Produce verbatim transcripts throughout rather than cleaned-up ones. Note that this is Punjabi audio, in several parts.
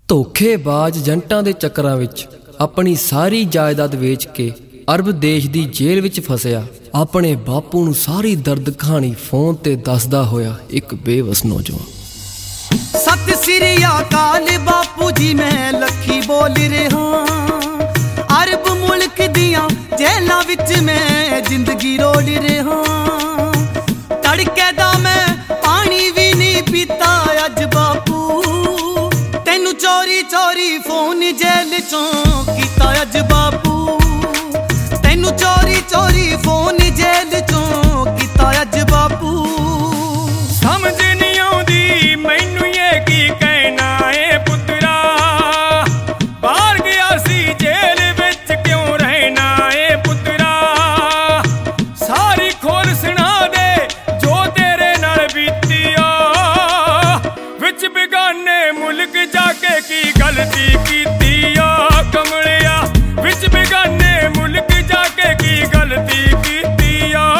ਧੋਖੇਬਾਜ਼ ਏਜੰਟਾਂ ਦੇ ਚੱਕਰਾਂ ਵਿੱਚ ਆਪਣੀ ਸਾਰੀ ਜਾਇਦਾਦ ਵੇਚ ਕੇ ਅਰਬ ਦੇਸ਼ ਦੀ ਜੇਲ੍ਹ ਵਿੱਚ ਫਸਿਆ ਆਪਣੇ ਬਾਪੂ ਨੂੰ ਸਾਰੀ ਦਰਦ ਕਹਾਣੀ ਫੋਨ ਤੇ ਦੱਸਦਾ ਹੋਇਆ ਇੱਕ ਬੇਵਸ ਨੌਜਵਾਨ। ਸਤਿ ਸ੍ਰੀ ਅਕਾਲ ਬਾਪੂ ਜੀ, ਮੈਂ ਲੱਖੀ ਬੋਲ ਰਿਹਾ। ਅਰਬ ਮੁਲਕ ਦੀਆਂ ਜੇਲਾਂ ਵਿੱਚ ਮੈਂ ਜ਼ਿੰਦਗੀ ਰੋਲ ਰਿਹਾ। ਤੜਕੇ ਦਾ ਮੈਂ ਪਾਣੀ ਵੀ ਨਹੀਂ ਪੀਤਾ ਅੱਜ ਬਾਪੂ, ਤੈਨੂੰ ਚੋਰੀ ਚੋਰੀ ਫੋਨ ਜੇਲ੍ਹ ਚੋਂ ਕੀਤਾ ਅੱਜ ਬਾਪੂ, ਤੈਨੂੰ ਚੋਰੀ ਚੋਰੀ ਫੋਨ ਜੇਲ੍ਹ ਚੋਂ ਕੀਤਾ ਅੱਜ ਬਾਪੂ। ਸਮਝ ਨਹੀਂ ਆਉਂਦੀ ਮੈਨੂੰ ਇਹ ਕੀ ਕਹਿਣਾ ਏ ਪੁੱਤਰਾ, ਬਾਹਰ ਗਿਆ ਸੀ ਜੇਲ੍ਹ ਵਿੱਚ ਕਿਉਂ ਰਹਿਣਾ ਏ ਪੁੱਤਰਾ। ਸਾਰੀ ਖੋਲ ਸੁਣਾ ਦੇ ਜੋ ਤੇਰੇ ਨਾਲ ਬੀਤੀ ਆ, ਵਿੱਚ ਬੇਗਾਨੇ ਮੁਲਕ ਜਾ ਕੇ ਕੀ ਗਲਤੀ ਕੀਤੀ ਆ ਕਮਲਿਆ, ਵਿੱਚ ਬੇਗਾਨੇ ਮੁਲਕ ਜਾ ਕੇ ਕੀ ਗਲਤੀ ਕੀਤੀ ਆ।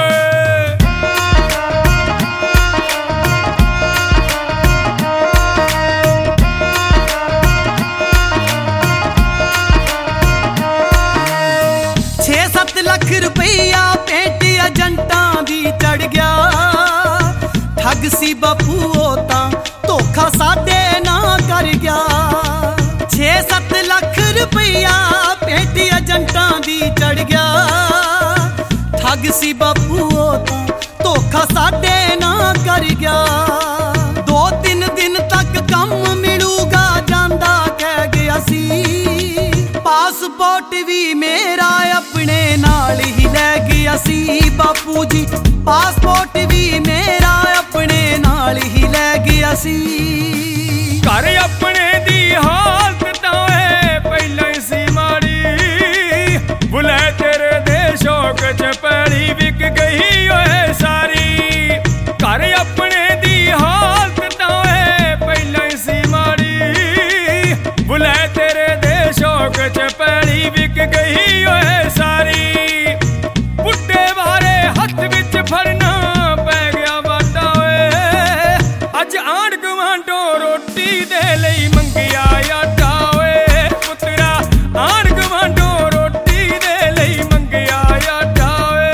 ਛੇ ਸੱਤ ਲੱਖ ਰੁਪਈਆ ਪੇਟ ਏਜੰਟਾਂ ਦੀ ਚੜ ਗਿਆ, ਠੱਗ ਸੀ ਬਾਪੂ ਉਹ ਤਾਂ ਧੋਖਾ ਸਾਡੇ ਨਾਲ ਕਰ ਗਿਆ। ਛੇ ਸੱਤ ਲੱਖ ਰੁਪਈਆ ਪੇਟ ਏਜੰਟਾਂ ਦੀ ਚੜ ਗਿਆ, ਠੱਗ ਸੀ ਬਾਪੂ ਉਹ ਤਾਂ ਧੋਖਾ ਸਾਡੇ ਨਾਲ ਕਰ ਗਿਆ। ਦੋ ਤਿੰਨ ਦਿਨ ਤੱਕ ਕੰਮ ਮਿਲੂਗਾ ਜਾਂਦਾ ਕਹਿ ਗਿਆ ਸੀ, ਪਾਸਪੋਰਟ ਵੀ ਮੇਰਾ ਆਪਣੇ ਨਾਲ ਹੀ ਲੈ ਗਿਆ ਸੀ ਬਾਪੂ ਜੀ, ਪਾਸਪੋਰਟ ਵੀ ਮੇਰਾ ਆਪਣੇ ਨਾਲ ਹੀ ਲੈ ਗਿਆ ਸੀ। ਘਰ ਆਪਣੇ ਦੀ ਹਾਲਤ ਤਾਂ ਏ ਪਹਿਲਾਂ ਹੀ ਸੀ ਮਾੜੀ, ਬੁਲੇ ਤੇਰੇ ਦੇ ਸ਼ੌਕ ਚ ਪੈਲੀ ਵਿਕ ਗਈ ਓਏ ਸਾਰੀ। ਘਰ ਆਪਣੇ ਦੀ ਹਾਲਤ ਤਾਂ ਏ ਪਹਿਲਾਂ ਹੀ ਸੀ ਮਾੜੀ, ਬੁਲੇ ਤੇਰੇ ਦੇ ਸ਼ੌਕ ਚ ਪੈਲੀ ਵਿਕ ਗਈ ਓਏ ਸਾਰੀ। ਬੁੱਢੇ ਵਾਰੇ ਹੱਥ ਵਿੱਚ ਫੜਨਾ ਪੈ ਗਿਆ ਵਾਟਾ ਓਏ, ਅੱਜ ਆਂਢ ਗੁਆਂਢੋਂ ਰੋਟੀ ਦੇ ਲਈ ਮੰਗਿਆ ਆਟਾ ਓਏ ਪੁੱਤਰਾ, ਆਂਢ ਗੁਆਂਢੋਂ ਰੋਟੀ ਦੇ ਲਈ ਮੰਗਿਆ ਆਟਾ ਓਏ।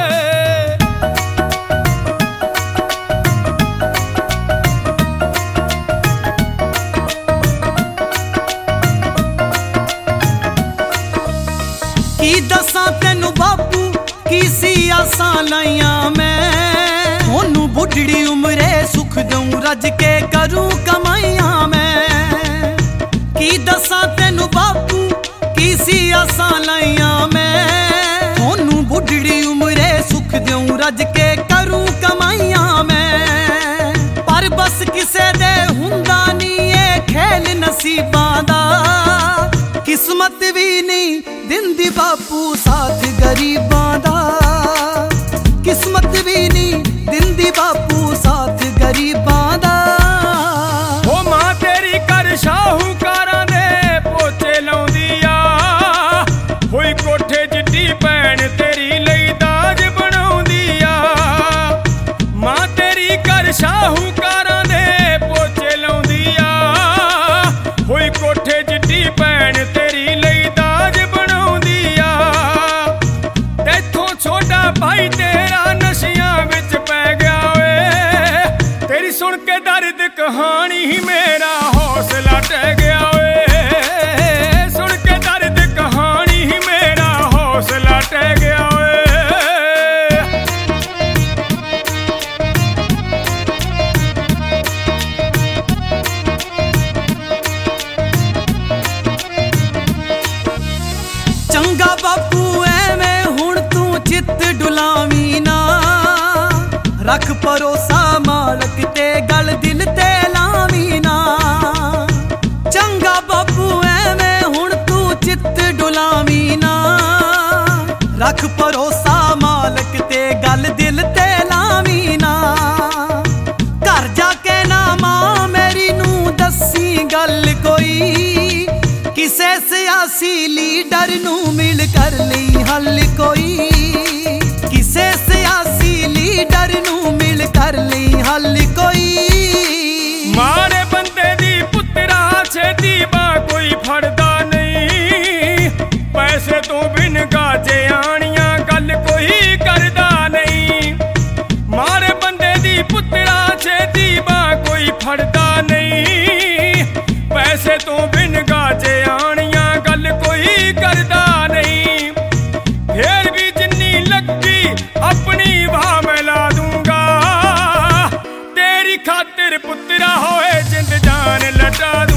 ਕੀ ਦੱਸਾਂ ਤੈਨੂੰ ਬਾਪੂ ਕੀ ਸੀ ਆਸਾਂ ਲਾਈਆਂ ਮੈਂ, ਉਹਨੂੰ ਬੁੱਢੜੀ ਉਮਰੇ ਸੁਖ ਦਊਂ ਰੱਜ ਕੇ ਕਰੂੰ ਕਮਾਈਆਂ ਮੈਂ। ਕੀ ਦੱਸਾਂ ਤੈਨੂੰ ਬਾਪੂ ਕੀ ਸੀ ਆਸਾਂ ਲਾਈਆਂ ਮੈਂ, ਉਹਨੂੰ ਬੁੱਢੜੀ ਉਮਰੇ ਸੁਖ ਦਊਂ ਰੱਜ ਕੇ ਕਰੂੰ ਕਮਾਈਆਂ ਮੈਂ। ਪਰ ਬਸ ਕਿਸੇ ਦੇ ਹੁੰਦਾ ਨਹੀਂ ਇਹ ਖੇਲ ਨਸੀਬਾਂ ਦਾ, ਕਿਸਮਤ ਵੀ ਨਹੀਂ ਦਿੰਦੀ ਬਾਪੂ ਸਾਥ ਗਰੀਬਾਂ ਦਾ, ਕਿਸਮਤ ਵੀ ਨਹੀਂ ਦਿੰਦੀ ਬਾਪੂ ਸਾਥ ਗਰੀਬਾਂ ਦਾ। ਉਹ ਮਾਂ ਤੇਰੀ ਕਰ ਸ਼ਾਹੂਕਾਰਾਂ ਦੇ ਪੋਚੇ ਲਾਉਂਦੀ ਆ, ਹੋਈ ਕੋਠੇ ਜਿੱਡੀ ਭੈਣ ਤੇਰੀ ਲਈ ਦਾਜ ਬਣਾਉਂਦੀ ਆ। ਮਾਂ ਤੇਰੀ ਕਰ ਸ਼ਾਹੂਕਾਰਾਂ ਦੇ ਪੋਚੇ ਲਾਉਂਦੀ ਆ, ਹੋਈ ਕੋਠੇ ਜਿੱਡੀ ਭੈਣ ਤੇਰੀ ਲਈ ਦਾਜ ਬਣਾਉਂਦੀ ਆ। ਤੈਥੋਂ ਛੋਟਾ ਭਾਈ ਤੇਰਾ ਨਸ਼ਿਆਂ ਵਿੱਚ ਪੈ ਗਿਆ ਓਏ, ਤੇਰੀ ਸੁਣ ਕੇ ਦਰਦ ਕਹਾਣੀ ਹੀ ਮੇਰਾ ਹੌਸਲਾ ਟਹਿ ਗਿਆ ਓਏ, ਸੁਣ ਕੇ ਦਰਦ ਕਹਾਣੀ ਹੀ ਮੇਰਾ ਹੌਸਲਾ ਟਹਿ ਗਿਆ ਓਏ। ਚੰਗਾ ਬਾਪੂ ਐਵੇਂ ਹੁਣ ਤੂੰ ਚਿੱਤ ਡੁਲਾਵੀਂ ਨਾ, ਰੱਖ ਭਰੋਸਾ ਮਾਲਕ ਤੇ ਗੱਲ ਦਿਲ ਤੇ ਲਾਵੀਂ ਨਾ। ਚੰਗਾ ਬਾਪੂ ਐਵੇਂ ਹੁਣ ਤੂੰ ਚਿੱਤ ਡੁਲਾਵੀਂ ਨਾ, ਰੱਖ ਭਰੋਸਾ ਮਾਲਕ ਤੇ ਗੱਲ ਦਿਲ ਤੇ ਲਾਵੀਂ ਨਾ। ਘਰ ਜਾ ਕੇ ਨਾ ਮਾਂ ਮੇਰੀ ਨੂੰ ਦੱਸੀ ਗੱਲ ਕੋਈ, ਕਿਸੇ ਸਿਆਸੀ ਲੀਡਰ ਨੂੰ ਮਿਲ ਕਰ ਲਈ ਹੱਲ ਕੋਈ, ਕਿਸੇ ਸਿਆਸੀ ਲੀਡਰ ਨੂੰ ਮਿਲ ਕਰ ਲਈ ਹੱਲ ਕੋਈ। ਮਾੜੇ ਬੰਦੇ ਦੀ ਪੁੱਤਰਾ ਛੇਤੀ ਤੇਰੇ ਤੋਂ ਬਿਨ ਗਾਜੇ ਆਣੀਆਂ ਗੱਲ ਕੋਈ ਕਰਦਾ ਨਹੀਂ। ਫੇਰ ਵੀ ਜਿੰਨੀ ਲੱਗੀ ਆਪਣੀ ਵਾਹ ਮੈਂ ਲਾ ਦੂੰਗਾ, ਤੇਰੀ ਖਾਤਰ ਪੁੱਤਰਾ ਹੋਏ ਜਿੰਦ ਜਾਨ ਲਟਾ ਦੂੰਗਾ।